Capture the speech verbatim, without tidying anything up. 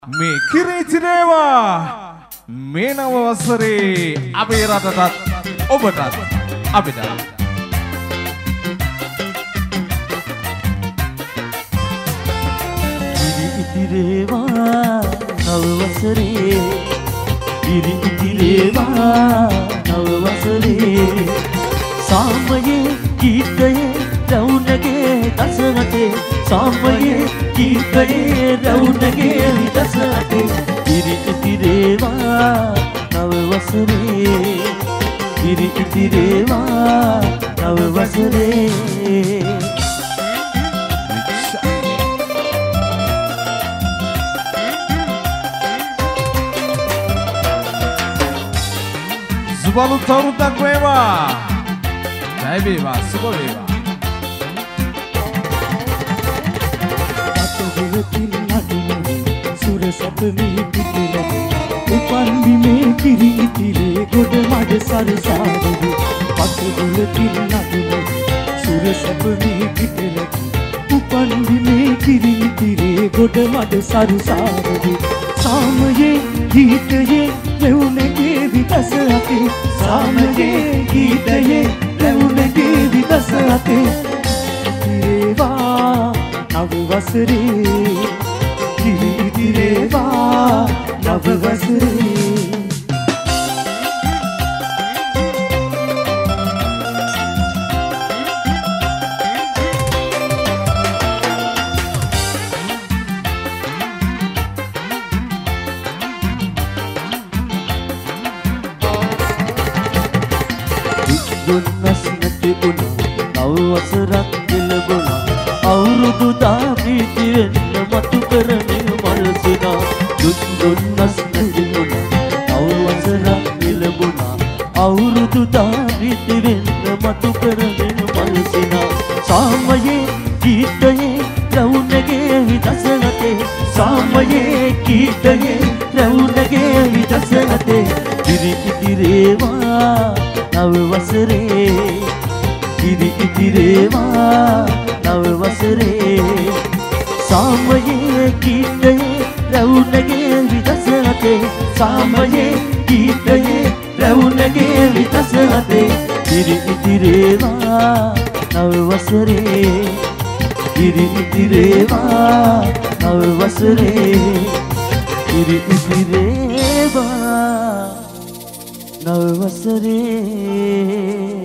මේ කිරිචිනේවා මේ නව වසරේ අපේ රටටත් ඔබටත් අපිට ඉරි ඉතිරේවා නව වසරේ ඉරි ඉතිරේවා නව වසරේ සාමයේ ගීතයේ රවුනගේ දසවතේ සාමයේ ගීතයේ රවුනගේ දසවතේ ඉරි ඉතිරේවා නව වසරේ ඉරි ඉතිරේවා නව වසරේ සුබලු තරුණක් වේවා ජය වේවා සුබ වේවා අතවලකින් නඩුනේ සුර සපමි පිටිලේ උපන් බිමේ කිරි ඉතිරේ ගොඩ මඩ සරසාරේ අතවලකින් නඩුනේ සුර සපමි පිටිලේ උපන් බිමේ කිරි ඉතිරේ ගොඩ මඩ සරසාරේ සාමයේ ගීතයේ රැවුනගේ විදස අතේ සාමයේ ගීතයේ රැවුනගේ විදස අතේ ඉතිරේවා නව වසරේ ඉතිරේවා නව වසරේ දුන්නස් නැති උනා නව වසරක් ලැබුණා අවුරුදු දා ප්‍රීති වෙන්න මතු කරමින් මරසිනා දුන්නස් නැති උනා නව වසරක් ලැබුණා අවුරුදු දා ප්‍රීති වෙන්න මතු කරමින් මරසිනා සාමයේ ගීතයේ රවුනගේ විදස නැතේ සාමයේ ගීතයේ රවුනගේ විදස නැතේ ඉරි ඉතිරේවා නව වසරේ ඉරි ඉතිරේවා නව වසරේ සාමයේ ගීතයේ රවුනගේ විදස අතේ සාමයේ ගීතයේ රවුනගේ විදස අතේ ඉරි ඉතිරේවා නව වසරේ ඉරි ඉතිරේවා නව වසරේ ඉරි ඉතිරේවා නව වසරේ